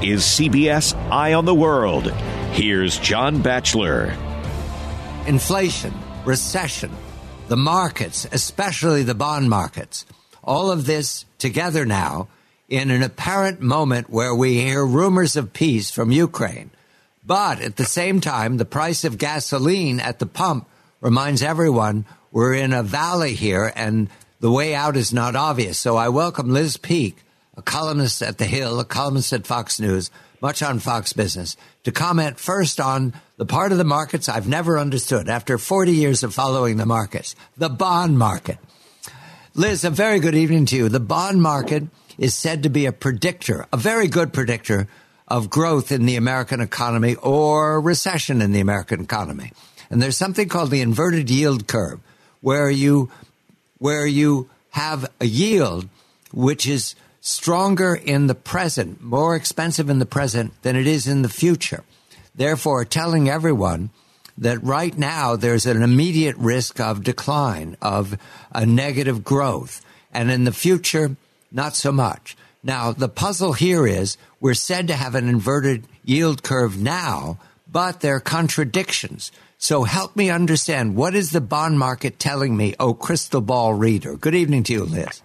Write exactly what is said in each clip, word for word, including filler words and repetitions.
is C B S Eye on the World. Here's John Batchelor. Inflation, recession, the markets, especially the bond markets, all of this together now in an apparent moment where we hear rumors of peace from Ukraine. But at the same time, the price of gasoline at the pump reminds everyone we're in a valley here and the way out is not obvious. So I welcome Liz Peek, a columnist at The Hill, a columnist at Fox News, much on Fox Business, to comment first on the part of the markets I've never understood after forty years of following the markets, the bond market. Liz, a very good evening to you. The bond market is said to be a predictor, a very good predictor of growth in the American economy or recession in the American economy. And there's something called the inverted yield curve, where you where you have a yield which is stronger in the present, more expensive in the present than it is in the future. Therefore, telling everyone that right now there's an immediate risk of decline, of a negative growth, and in the future, not so much. Now, the puzzle here is we're said to have an inverted yield curve now, but there are contradictions. So help me understand, what is the bond market telling me, oh, crystal ball reader? Good evening to you, Liz.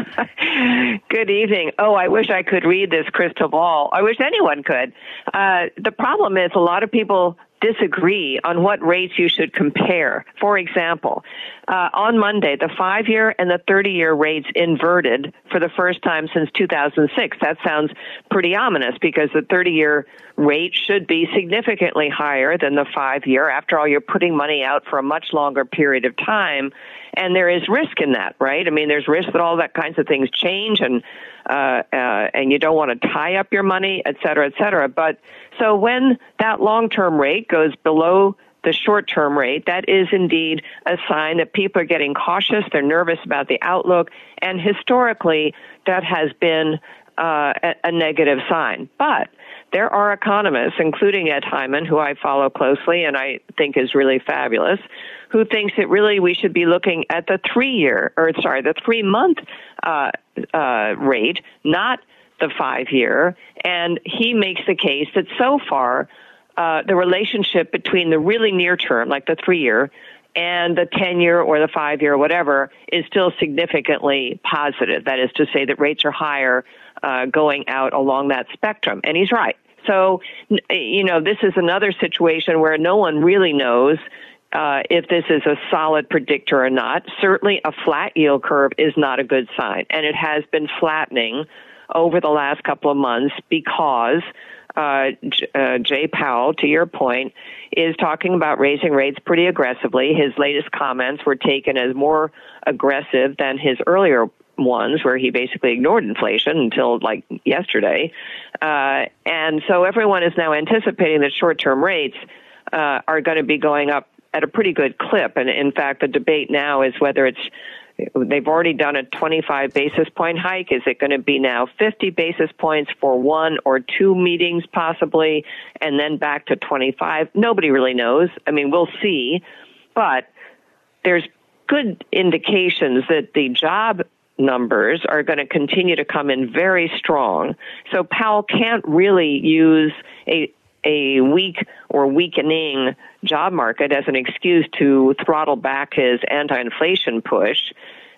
Good evening. Oh, I wish I could read this crystal ball. I wish anyone could. Uh, the problem is a lot of people disagree on what rates you should compare. For example, uh, on Monday, the five-year and the thirty-year rates inverted for the first time since two thousand six. That sounds pretty ominous because the thirty-year rate should be significantly higher than the five-year. After all, you're putting money out for a much longer period of time, and there is risk in that, right? I mean, there's risk that all that kinds of things change, and uh, uh, and you don't want to tie up your money, et cetera, et cetera. But so when that long-term rate goes below the short-term rate, that is indeed a sign that people are getting cautious. They're nervous about the outlook. And historically, that has been uh, a, a negative sign. But there are economists, including Ed Hyman, who I follow closely and I think is really fabulous, who thinks that really we should be looking at the three-year, or sorry, the three-month uh, uh, rate, not the five-year. And he makes the case that so far, uh, the relationship between the really near term, like the three-year, and the ten-year or the five-year or whatever, is still significantly positive. That is to say that rates are higher uh, going out along that spectrum. And he's right. So, you know, this is another situation where no one really knows uh, if this is a solid predictor or not. Certainly a flat yield curve is not a good sign. And it has been flattening over the last couple of months because uh, J- uh, Jay Powell, to your point, is talking about raising rates pretty aggressively. His latest comments were taken as more aggressive than his earlier ones, where he basically ignored inflation until like yesterday. Uh, and so everyone is now anticipating that short-term rates uh, are going to be going up at a pretty good clip. And in fact, the debate now is whether it's they've already done a twenty-five basis point hike. Is it going to be now fifty basis points for one or two meetings possibly, and then back to twenty-five? Nobody really knows. I mean, we'll see. But there's good indications that the job numbers are going to continue to come in very strong. So Powell can't really use a a weak or weakening job market as an excuse to throttle back his anti-inflation push.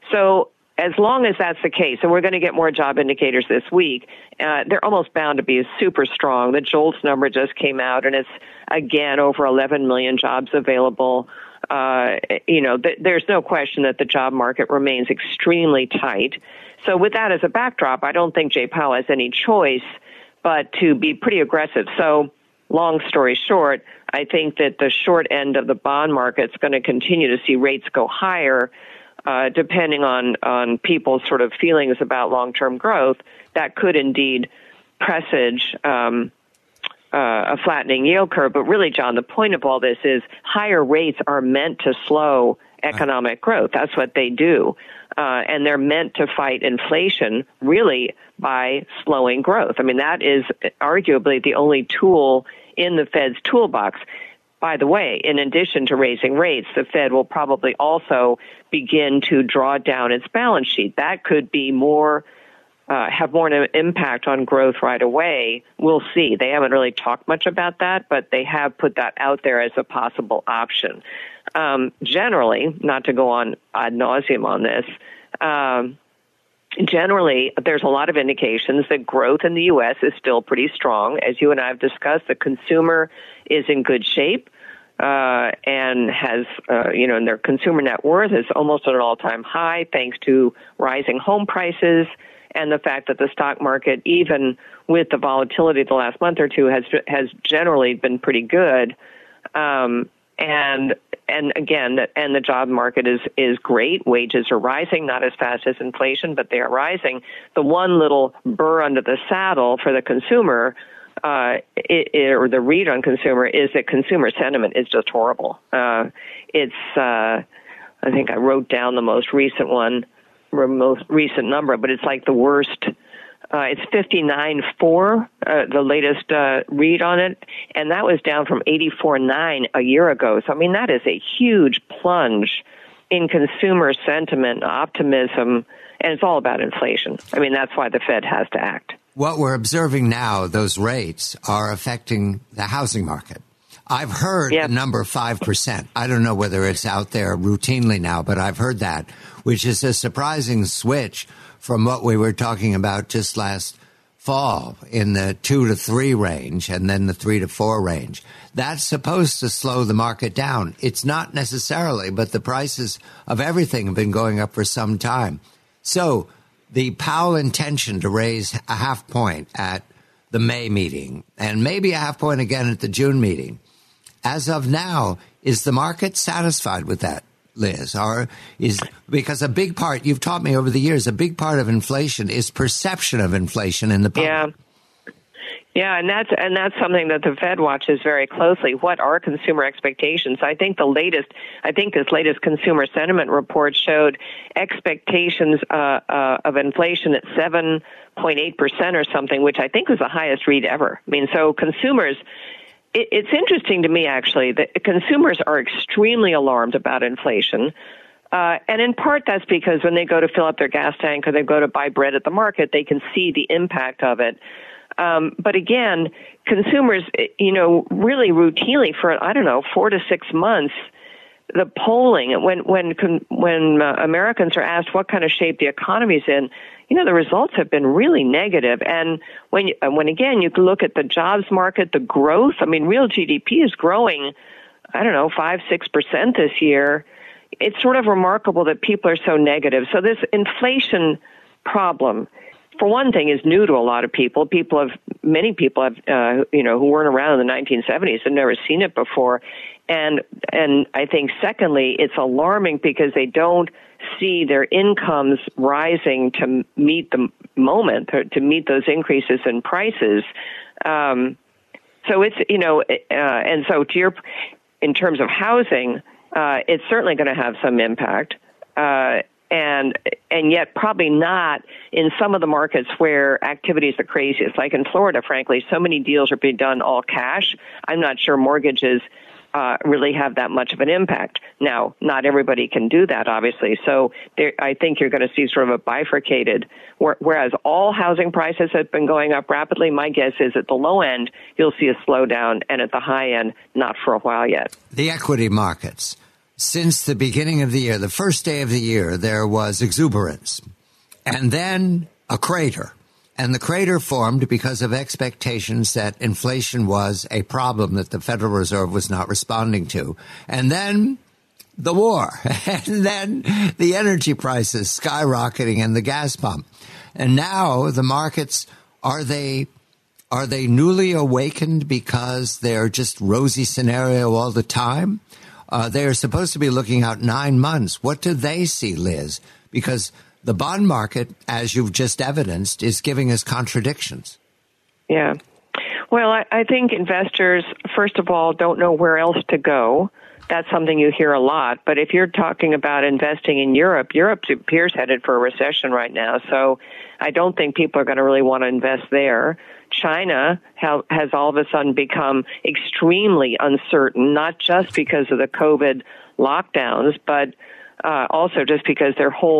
So as long as that's the case, and we're going to get more job indicators this week, uh, they're almost bound to be super strong. The JOLTS number just came out, and it's, again, over eleven million jobs available. Uh, you know, th- there's no question that the job market remains extremely tight. So with that as a backdrop, I don't think Jay Powell has any choice but to be pretty aggressive. So long story short, I think that the short end of the bond market is going to continue to see rates go higher, uh, depending on, on people's sort of feelings about long-term growth. That could indeed presage um, uh, a flattening yield curve. But really, John, the point of all this is higher rates are meant to slow economic growth. That's what they do. Uh, and they're meant to fight inflation really by slowing growth. I mean, that is arguably the only tool in the Fed's toolbox. By the way, in addition to raising rates, the Fed will probably also begin to draw down its balance sheet. That could be more uh, have more an impact on growth right away. We'll see. They haven't really talked much about that, but they have put that out there as a possible option. Um, generally, not to go on ad nauseum on this, um, generally, there's a lot of indications that growth in the U S is still pretty strong. As you and I have discussed, the consumer is in good shape uh, and has, uh, you know, and their consumer net worth is almost at an all-time high thanks to rising home prices and the fact that the stock market, even with the volatility the last month or two, has has generally been pretty good. Um, and And again, and the job market is, is great. Wages are rising, not as fast as inflation, but they are rising. The one little burr under the saddle for the consumer, uh, it, it, or the read on consumer, is that consumer sentiment is just horrible. Uh, it's, uh, I think I wrote down the most recent one, most recent number, but it's like the worst. Uh, it's fifty-nine point four, uh, the latest uh, read on it, and that was down from eighty-four point nine a year ago. So, I mean, that is a huge plunge in consumer sentiment, optimism, and it's all about inflation. I mean, that's why the Fed has to act. What we're observing now, those rates are affecting the housing market. I've heard yep. the number five percent. I don't know whether it's out there routinely now, but I've heard that, which is a surprising switch from what we were talking about just last fall in the two to three range and then the three to four range. That's supposed to slow the market down. It's not necessarily, but the prices of everything have been going up for some time. So the Powell intention to raise a half point at the May meeting and maybe a half point again at the June meeting, as of now, is the market satisfied with that, Liz? Or is, because a big part, you've taught me over the years, a big part of inflation is perception of inflation in the public. Yeah. Yeah, and that's and that's something that the Fed watches very closely. What are consumer expectations? I think the latest, I think this latest consumer sentiment report showed expectations uh, uh, of inflation at seven point eight percent or something, which I think was the highest read ever. I mean, so consumers. It's interesting to me, actually, that consumers are extremely alarmed about inflation. Uh, and in part, that's because when they go to fill up their gas tank or they go to buy bread at the market, they can see the impact of it. Um, but again, consumers, you know, really routinely for, I don't know, four to six months, the polling, when when when uh, Americans are asked what kind of shape the economy's in, you know, the results have been really negative. And when, you, when again, you can look at the jobs market, the growth, I mean, real G D P is growing, I don't know, five, six percent this year. It's sort of remarkable that people are so negative. So this inflation problem, for one thing, is new to a lot of people. People have, many people have, uh, you know, who weren't around in the nineteen seventies have never seen it before. And, and I think secondly, it's alarming because they don't see their incomes rising to meet the moment, or to meet those increases in prices. Um, so it's, you know, uh, and so to your, in terms of housing, uh, it's certainly going to have some impact. Uh, and, and yet probably not in some of the markets where activity is the craziest. Like in Florida, frankly, so many deals are being done all cash. I'm not sure mortgages Uh, really have that much of an impact. Now, not everybody can do that, obviously. So there, I think you're going to see sort of a bifurcated, where, whereas all housing prices have been going up rapidly, my guess is at the low end, you'll see a slowdown, and at the high end, not for a while yet. The equity markets. Since the beginning of the year, the first day of the year, there was exuberance, and then a crater. And the crater formed because of expectations that inflation was a problem that the Federal Reserve was not responding to. And then the war, and then the energy prices skyrocketing and the gas pump. And now the markets, are they are they newly awakened because they're just rosy scenario all the time? Uh, they're supposed to be looking out nine months. What do they see, Liz? Because the bond market, as you've just evidenced, is giving us contradictions. Yeah. Well, I, I think investors, first of all, don't know where else to go. That's something you hear a lot. But if you're talking about investing in Europe, Europe appears headed for a recession right now. So I don't think people are going to really want to invest there. China ha- has all of a sudden become extremely uncertain, not just because of the COVID lockdowns, but uh, also just because their whole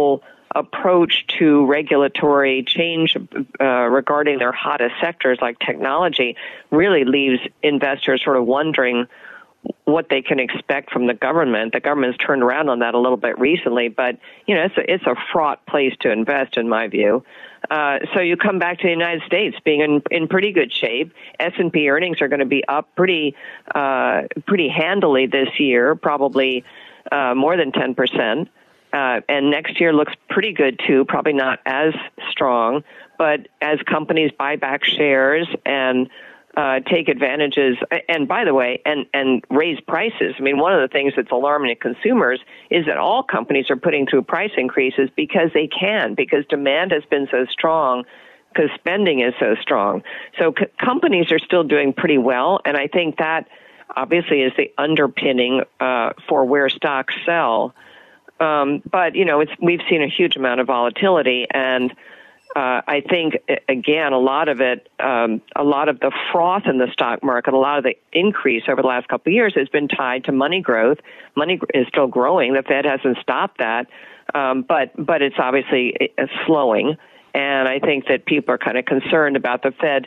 approach to regulatory change uh, regarding their hottest sectors like technology really leaves investors sort of wondering what they can expect from the government. The government's turned around on that a little bit recently, but you know, it's a, it's a fraught place to invest, in my view. Uh, so you come back to the United States being in, in pretty good shape. S and P earnings are going to be up pretty uh, pretty handily this year, probably uh, more than ten percent. Uh, and next year looks pretty good too, probably not as strong, but as companies buy back shares and Uh, take advantages, and by the way, and, and raise prices. I mean, one of the things that's alarming to consumers is that all companies are putting through price increases because they can, because demand has been so strong, because spending is so strong. So c- companies are still doing pretty well, and I think that obviously is the underpinning uh, for where stocks sell. Um, but, you know, it's we've seen a huge amount of volatility, and Uh, I think, again, a lot of it, um, a lot of the froth in the stock market, a lot of the increase over the last couple of years has been tied to money growth. Money is still growing. The Fed hasn't stopped that, um, but but it's obviously slowing. And I think that people are kind of concerned about the Fed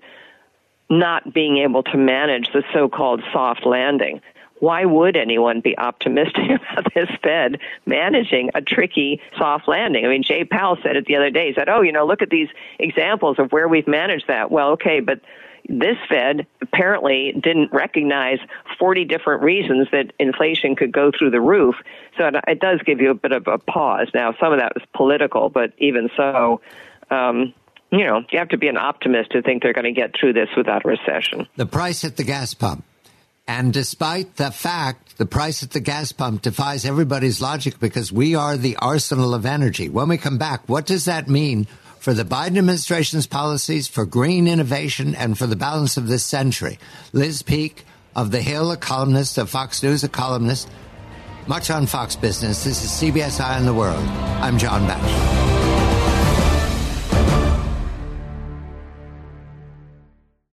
not being able to manage the so-called soft landing. Why would anyone be optimistic about this Fed managing a tricky soft landing? I mean, Jay Powell said it the other day. He said, oh, you know, look at these examples of where we've managed that. Well, okay, but this Fed apparently didn't recognize forty different reasons that inflation could go through the roof. So it, it does give you a bit of a pause. Now, some of that was political, but even so, um, you know, you have to be an optimist to think they're going to get through this without a recession. The price at the gas pump. And despite the fact the price at the gas pump defies everybody's logic because we are the arsenal of energy. When we come back, what does that mean for the Biden administration's policies, for green innovation, and for the balance of this century? Liz Peek of The Hill, a columnist, of Fox News, a columnist, much on Fox Business. This is C B S Eye on the World. I'm John Batchelor.